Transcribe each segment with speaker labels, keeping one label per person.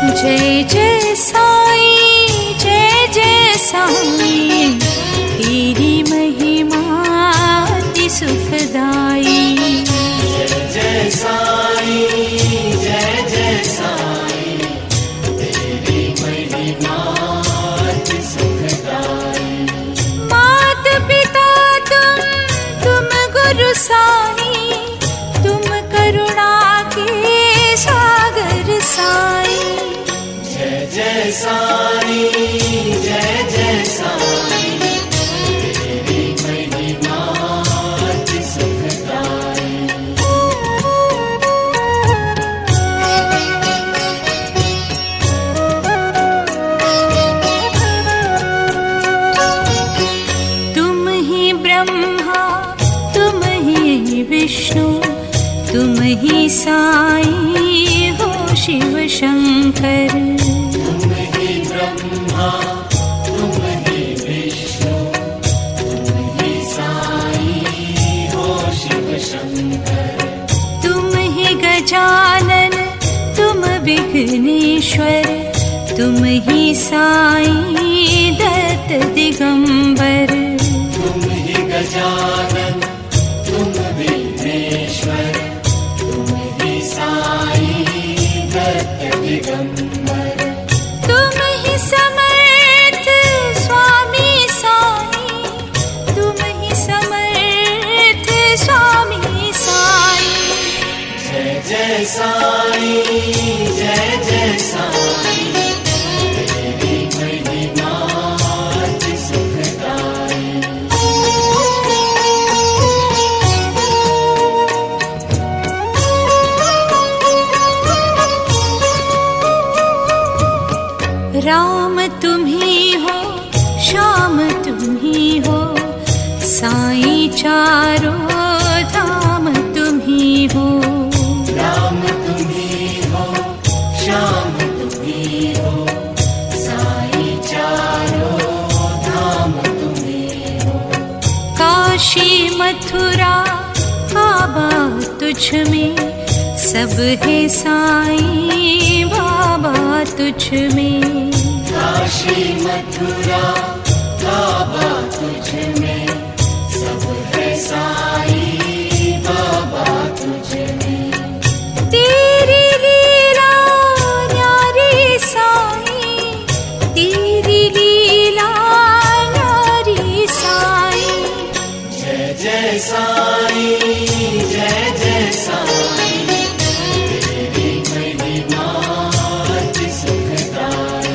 Speaker 1: जय जय साईं, जय जय साईं, तेरी महिमा अति सुखदाई।
Speaker 2: जय जय साईं, जय जय साईं, तेरी महिमा अति सुखदाई।
Speaker 1: मात पिता तुम गुरु साईं, तुम करुणा के सागर साईं।
Speaker 2: जय जय साईं, जय जय साईं, तेरी महिमा अति सुखदाई।
Speaker 1: तुम ही ब्रह्मा, तुम ही विष्णु, तुम ही साईं हो शिव शंकर।
Speaker 2: तुम ही ब्रह्मा, तुम ही विष्णु, तुम ही साईं हो शिव शंकर।
Speaker 1: तुम ही गजानन, तुम विघ्नेश्वर, तुम ही साईं दत्त दिगंबर।
Speaker 2: तुम ही गजानन, तुम विघ्नेश्वर, तुम ही साईं दत्त दिगंबर।
Speaker 1: तुम ही समर्थ स्वामी साईं, तुम ही समर्थ स्वामी साईं।
Speaker 2: जय जय साईं, जय जय साईं, तेरी महिमा अति सुखदाई।
Speaker 1: राम तुम ही हो, श्याम तुम ही हो, साईं चारों धाम तुम ही हो।
Speaker 2: राम तुम ही हो, श्याम तुम ही हो, साईं चारों धाम तुम ही हो।
Speaker 1: काशी मथुरा काबा तुझ में, सब है साईं बाबा तुझ में।
Speaker 2: काशी मथुरा काबा तुझ में, सब है साईं बाबा तुझ में।
Speaker 1: तेरी लीला न्यारी साईं, तेरी लीला न्यारी साईं।
Speaker 2: जय जय साईं, जय जय साईं, तेरी महिमा अति सुखदाई।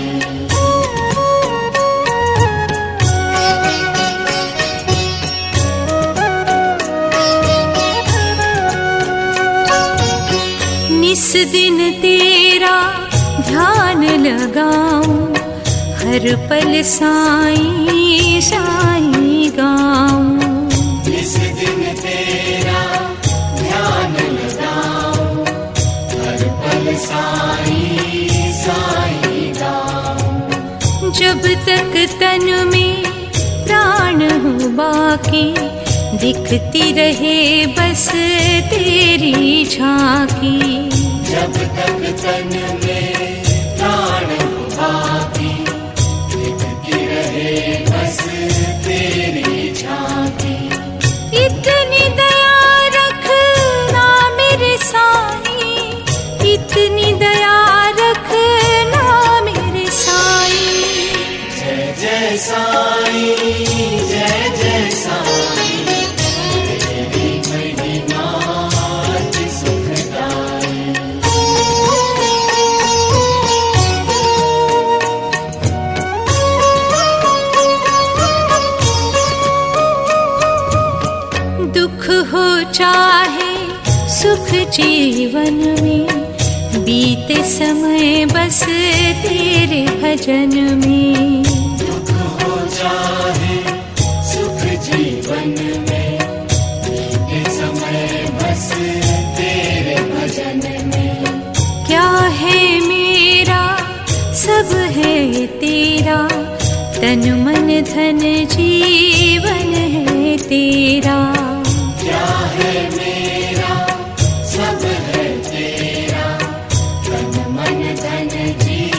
Speaker 1: निस दिन तेरा ध्यान लगाऊं, हर पल साईं साईं गाऊं।
Speaker 2: इस दिन तेरा ध्यान लगाऊं, हर पल साईं साईं गाऊं।
Speaker 1: जब तक तन में प्राण हो बाकी, दिखती रहे बस तेरी झांकी।
Speaker 2: जब तक तन में प्राण हो बाकी, दिखती रहे बस तेरी झांकी।
Speaker 1: इतनी दया रखना मेरे साईं, इतनी दया रखना मेरे साईं।
Speaker 2: जय जय साईं, जय जय साईं, तेरी महिमा अति सुखदाई। दुख हो चाहे सुख जीवन में, बीते समय बस तेरे भजन में। दुख हो चाहे सुख जीवन में, बीते समय बस तेरे भजन में।
Speaker 1: क्या है मेरा सब है तेरा, तन मन धन जीवन है तेरा।
Speaker 2: क्या है मेरा सब है तेरा, तन मन धन जीवन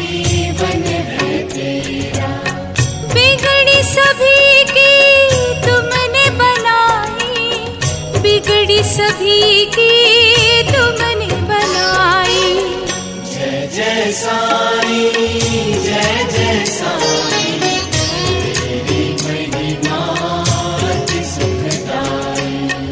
Speaker 1: सभी की तुमने बनाई।
Speaker 2: जय जय साईं, जय जय साईं, तेरी महिमा अति सुखदाई।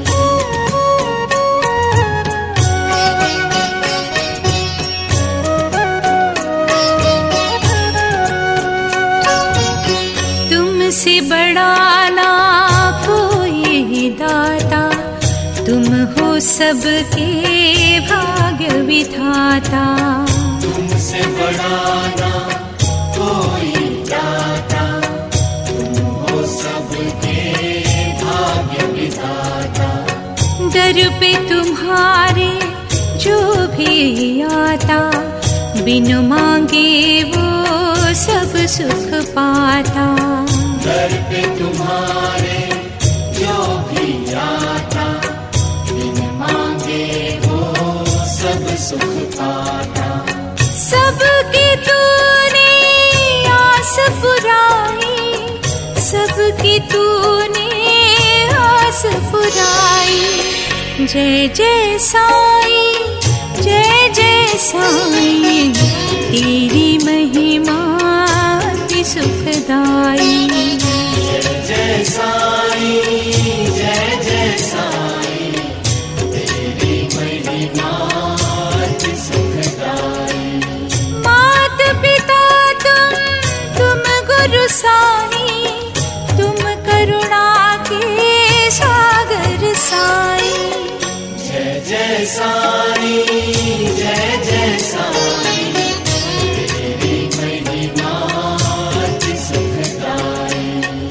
Speaker 1: तुमसे बड़ा ना कोई दाता, तुम हो सबके भाग्य विधाता।
Speaker 2: तुमसे बड़ा ना कोई दाता, तुम हो सबके भाग्य विधाता।
Speaker 1: दर पे तुम्हारे जो भी आता, बिन मांगे वो सब सुख पाता।
Speaker 2: दर पे तुम्हारे जो भी आता, बिन मांगे वो सब सुख पाता।
Speaker 1: सबकी तूने आस पुराई, सबकी तूने आस पुराई। जय जय साईं, जय जय साईं, तेरी महिमा अति सुखदाई।
Speaker 2: जय जय साईं, जय जय साईं, तेरी महिमा अति सुखदाई।
Speaker 1: मात पिता तुम गुरु साईं, तुम करुणा के सागर साईं।
Speaker 2: जय जय साईं, जय जय साईं, तेरी महिमा अति सुखदाई।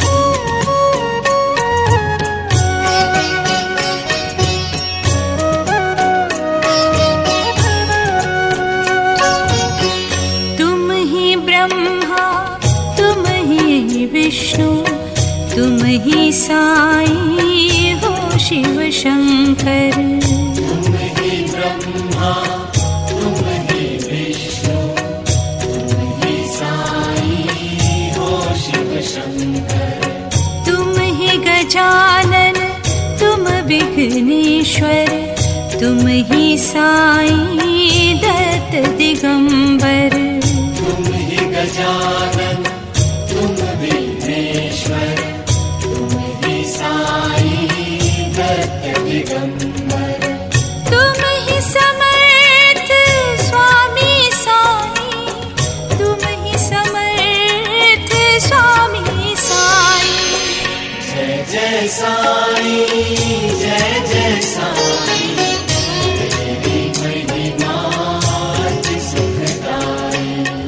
Speaker 1: तुम ही ब्रह्मा, तुम ही विष्णु, तुम ही साईं हो शिव शंकर।
Speaker 2: तुम ही ब्रह्मा, तुम ही विष्णु, तुम ही साईं हो शिव शंकर।
Speaker 1: तुम ही गजानन, तुम विघ्नेश्वर, तुम ही साईं दत्त दिगंबर।
Speaker 2: तुम ही गजानन, तुम विघ्नेश्वर, तुम ही साईं दत्त दिगंबर।
Speaker 1: तुम ही समर्थ स्वामी साईं, तुम ही समर्थ स्वामी साईं।
Speaker 2: जय जय साईं, जय जय साईं, तेरी महिमा अति सुखदाई।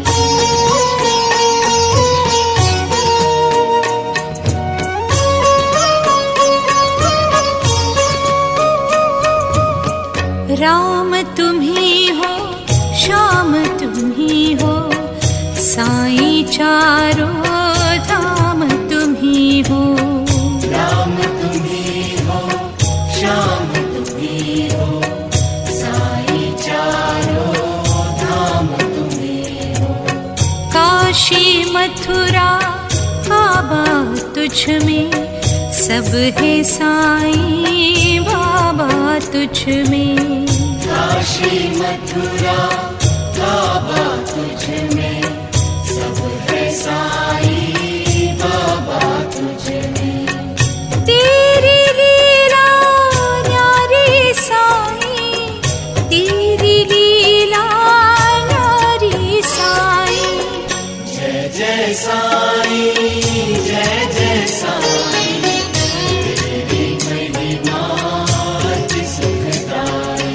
Speaker 1: राम तुम ही हो, श्याम तुम ही हो, साईं चारों धाम तुम ही हो।
Speaker 2: राम तुम ही हो, श्याम तुम ही हो, साईं चारों धाम तुम ही हो।
Speaker 1: काशी मथुरा काबा तुझ में, सब है साईं बाबा तुझ में।
Speaker 2: काशी मथुरा काबा तुझ में, सब है साईं बाबा तुझ में।
Speaker 1: तेरी लीला न्यारी साईं, तेरी लीला न्यारी साईं।
Speaker 2: जय जय साईं, जय जय साईं, तेरी महिमा अति सुखदाई।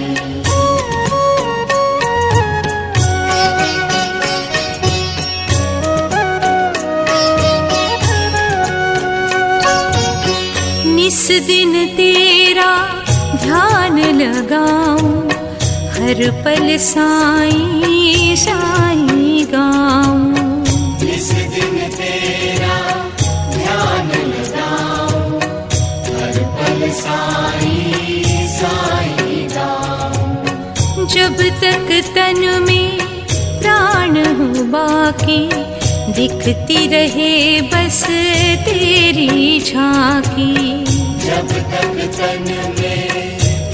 Speaker 2: निस दिन तेरा ध्यान लगाऊं, हर पल साईं साईं गाऊं। इस दिन तेरा ध्यान लगाऊं, हर पल साईं साईं गाऊं।
Speaker 1: जब तक तन में प्राण हो बाकी, दिखती रहे बस तेरी झांकी।
Speaker 2: जब तक तन में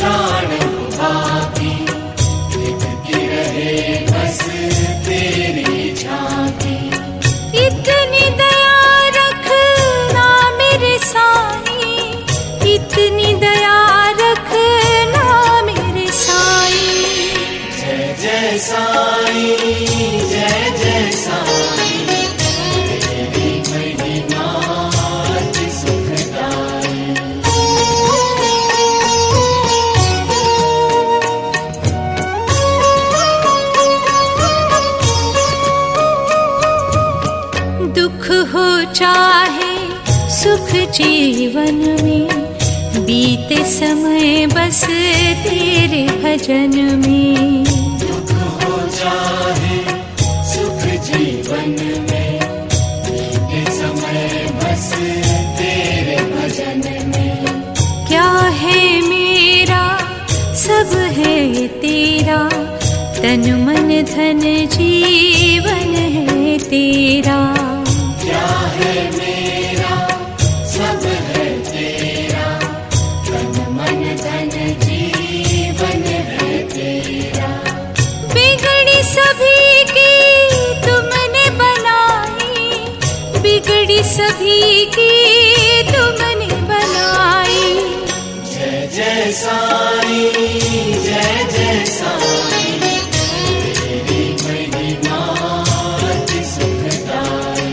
Speaker 2: सुख जीवन में, बीते समय बस तेरे भजन में।
Speaker 3: दुख हो जाए सुख जीवन में, बीते समय बस तेरे भजन में।
Speaker 2: क्या है मेरा सब है तेरा, तन मन धन जीवन है तेरा।
Speaker 3: क्या है मेरा सब है तेरा, तन मन धन जीवन है तेरा।
Speaker 2: बिगड़ी सभी की तुमने बनाई, बिगड़ी सभी की तुमने बनाई।
Speaker 3: जय जय साईं, जय जय साईं, तेरी महिमा अति सुखदाई।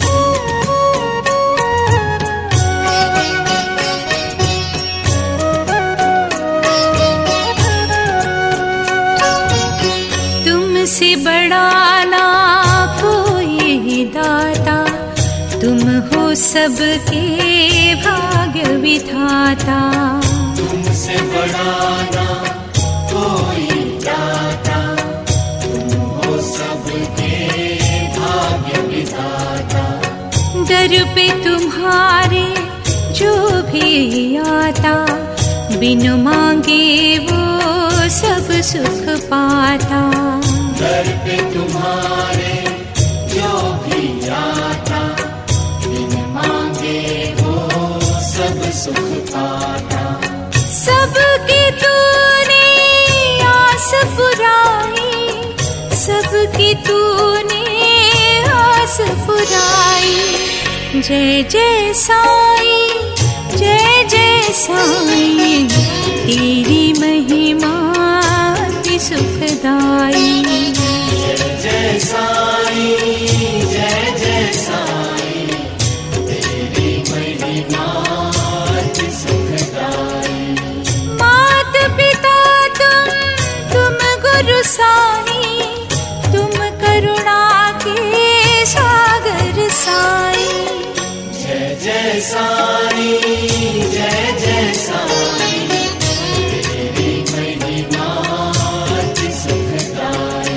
Speaker 2: तुमसे बड़ा ना कोई दाता, तुम हो सबके भाग्य विधाता।
Speaker 3: तुमसे बड़ा ना कोई दाता, तुम हो सबके भाग्य विधाता।
Speaker 2: दर पे तुम्हारे जो भी आता, बिन मांगे वो सब सुख पाता।
Speaker 3: दर पे तुम्हारे जो भी आता, बिन मांगे वो सब सुख पाता।
Speaker 2: सबकी तूने आस पुराई, सबकी तूने आस पुराई। जय जय साईं, जय जय साईं, तेरी महिमा अति सुखदाई।
Speaker 3: जय जय साईं, जय जय साईं, तेरी महिमा अति सुखदाई।
Speaker 2: मात पिता तुम गुरु साईं, तुम करुणा के सागर साईं।
Speaker 3: जय जय साईं, जय जय साईं, तेरी महिमा अति सुखदाई।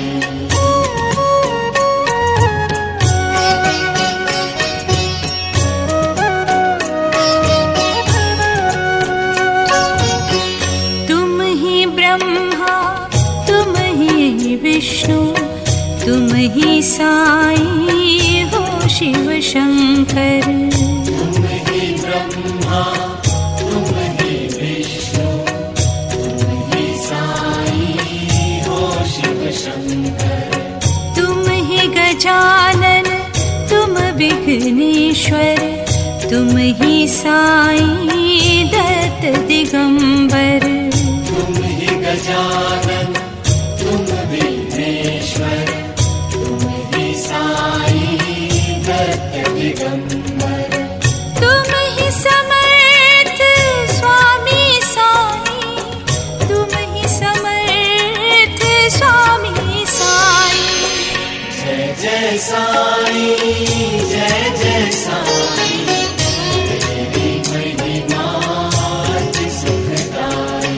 Speaker 2: तुम ही ब्रह्मा, तुम ही विष्णु, तुम ही साईं हो शिव शंकर।
Speaker 3: तुम ही ब्रह्मा, तुम ही विष्णु, तुम ही साईं हो शिव शंकर।
Speaker 2: तुम ही गजानन, तुम विघ्नेश्वर, तुम ही साईं दत्त दिगंबर।
Speaker 3: तुम ही गजानन, तुम विघ्नेश्वर, तुम ही साईं दत्त दिगंबर।
Speaker 2: तुम ही समर्थ स्वामी साईं, तुम ही समर्थ स्वामी साईं।
Speaker 3: जय जय साईं, जय जय साईं, तेरी महिमा अति सुखदाई।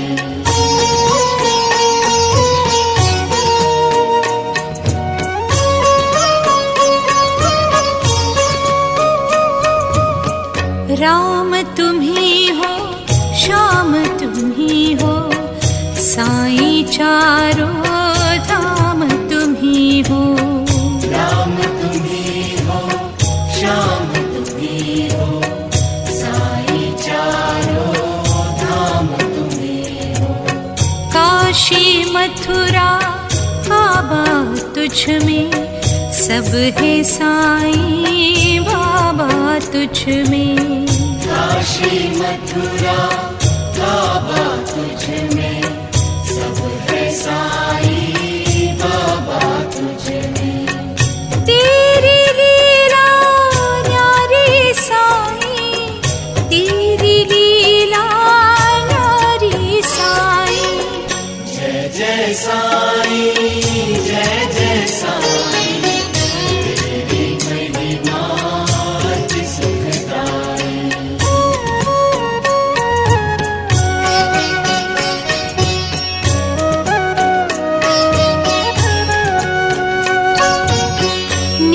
Speaker 2: राम तुम ही हो, श्याम तुम ही हो, साईं चारों धाम तुम ही हो।
Speaker 3: राम तुम ही हो, श्याम तुम ही हो, साईं चारों धाम तुम ही हो।
Speaker 2: काशी मथुरा काबा तुझ में, सब है साईं बाबा तुझ में।
Speaker 3: काशी मथुरा काबा तुझ में, सब है साईं बाबा तुझ में।
Speaker 2: तेरी लीला न्यारी साईं, तेरी लीला न्यारी साईं।
Speaker 3: जय जय साईं, जय जय साईं, तेरी महिमा अति सुखदाई।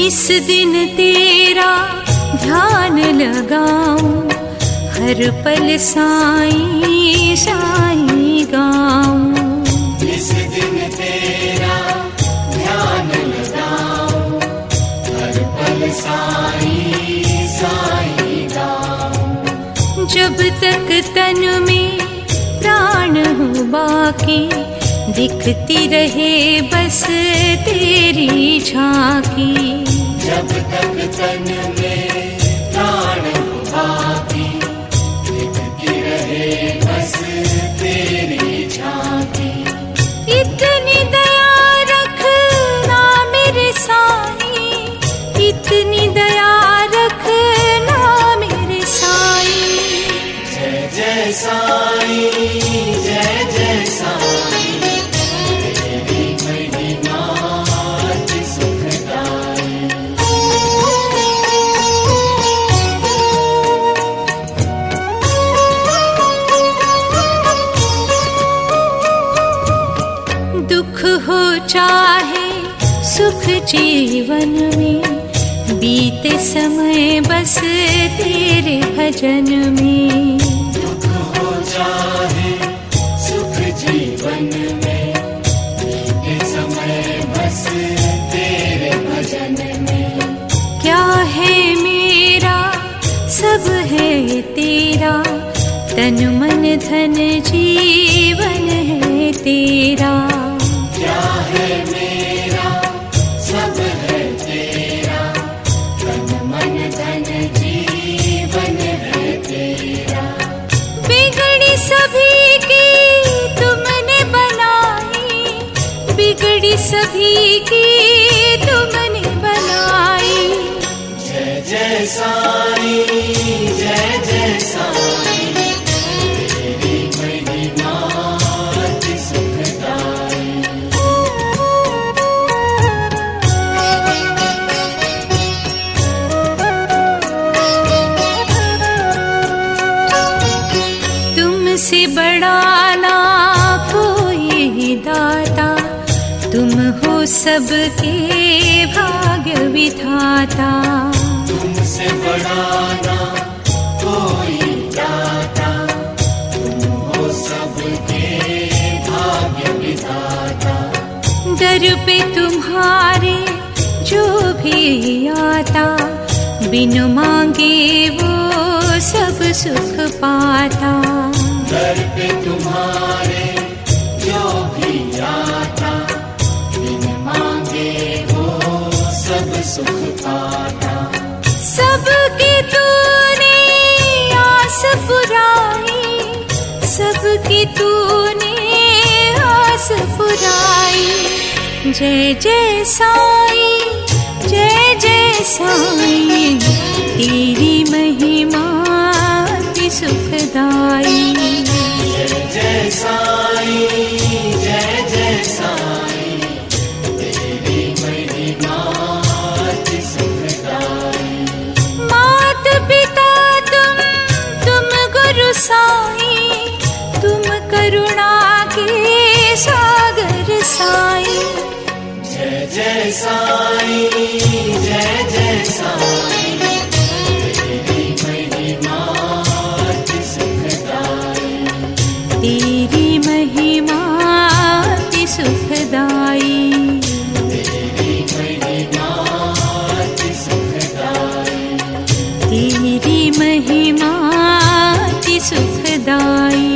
Speaker 1: जिस दिन तेरा ध्यान लगाऊं, हर पल साईं साईं गाऊं।
Speaker 3: जिस दिन तेरा ध्यान लगाऊं, हर पल साईं साईं गाऊं।
Speaker 1: जब तक तन में प्राण हो बाकी, दिखती रहे बस तेरी झांकी।
Speaker 3: जब तक तन में प्राण हो बाकी, दिखती रहे बस तेरी झांकी।
Speaker 1: इतनी दया रखना मेरे साईं, इतनी दया रखना मेरे साईं।
Speaker 3: जय जय साईं, जय जय साईं, तेरी महिमा अति सुखदाई।
Speaker 1: दुख हो चाहे सुख जीवन में, बीते समय बस तेरे भजन में।
Speaker 3: दुख हो चाहे सुख जीवन में, बीते समय बस तेरे भजन में।
Speaker 1: क्या है मेरा सब है तेरा, तन मन धन जीवन है तेरा।
Speaker 3: क्या है मेरा सब है तेरा, तन मन धन जीवन है तेरा।
Speaker 1: बिगड़ी सभी की तुमने बनाई, बिगड़ी सभी की तुमने बनाई।
Speaker 3: जय जय साईं, जय जय साईं, तेरी महिमा अति सुखदाई।
Speaker 1: तुमसे बड़ा ना कोई दाता, तुम हो सबके भाग्य विधाता।
Speaker 3: तुमसे बड़ा ना कोई दाता, तुम हो सबके भाग्य विधाता।
Speaker 1: दर पे तुम्हारे जो भी आता, बिन मांगे वो सब सुख पाता।
Speaker 3: दर पे तुम्हारे जो भी आता, बिन मांगे वो सब सुख पाता।
Speaker 1: सबकी तूने आस पुराई, सबकी तूने आस पुराई। जय जय साईं, जय जय साईं, तेरी महिमा अति सुखदाई।
Speaker 3: जय जय साईं, जय जय साईं, तेरी महिमा अति सुखदाई।
Speaker 1: मात पिता तुम गुरु साईं, तुम करुणा के सागर साईं।
Speaker 3: जय जय साईं, जय जय साईं, तेरी महिमा अति सुखदाई।
Speaker 1: तेरी महिमा अति सुखदाई।
Speaker 3: तेरी महिमा अति सुखदाई।
Speaker 1: तेरी महिमा अति सुखदाई।